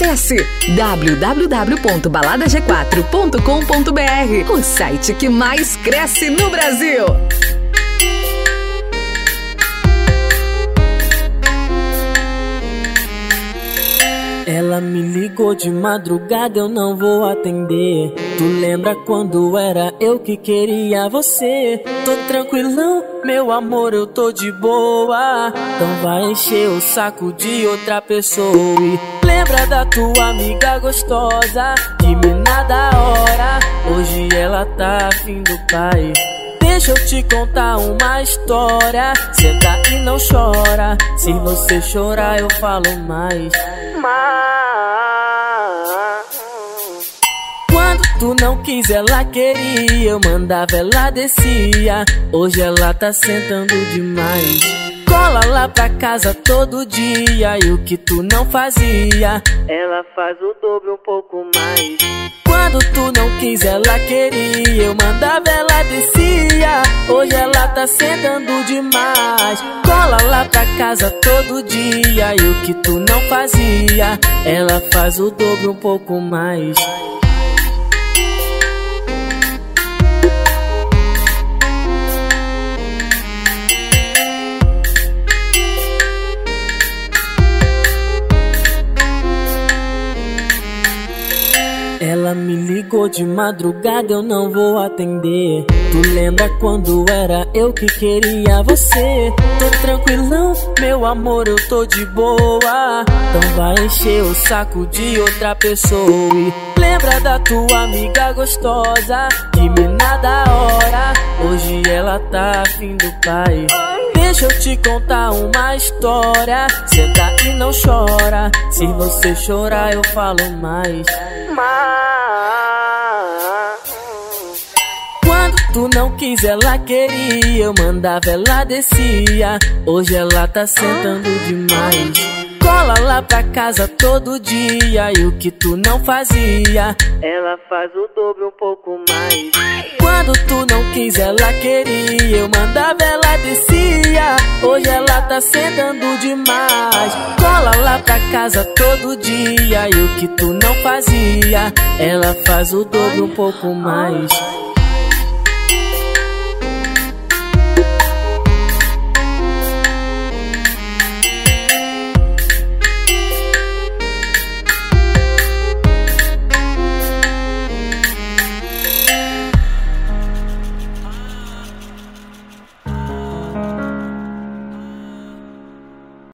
Acesse www.baladag4.com.br, o site que mais cresce no Brasil. Ela me ligou de madrugada, eu não vou atender. Tu lembra quando era eu que queria você? Tô tranquilão, meu amor, eu tô de boa. Então vai encher o saco de outra pessoa. E lembra da tua amiga gostosa, de mina da hora. Hoje ela tá afim do pai. Deixa eu te contar uma história. Senta e não chora. Se você chorar eu falo mais. Quando tu não quis ela queria, eu mandava ela descia. Hoje ela tá sentando demais. Cola lá pra casa todo dia, e o que tu não fazia ela faz o dobro, um pouco mais. Quando tu não quis ela queria, eu mandava ela descia. Hoje ela tá sentando demais. Cola lá pra casa todo dia, e o que tu não fazia ela faz o dobro, um pouco mais. Ela me ligou de madrugada, eu não vou atender. Tu lembra quando era eu que queria você? Tô tranquilão, meu amor, eu tô de boa. Então vai encher o saco de outra pessoa. E lembra da tua amiga gostosa, de mina da hora. Hoje ela tá afim do pai. Deixa eu te contar uma história. Senta e não chora. Se você chorar eu falo mais. Quando tu não quis ela queria, eu mandava ela descia. Hoje ela tá sentando demais. Cola lá pra casa todo dia, e o que tu não fazia ela faz o dobro, um pouco mais. Quando tu não quis ela queria, eu mandava ela descia. Hoje ela tá sentando demais. Cola lá pra casa todo dia, e o que tu não fazia ela faz o dobro, um pouco mais.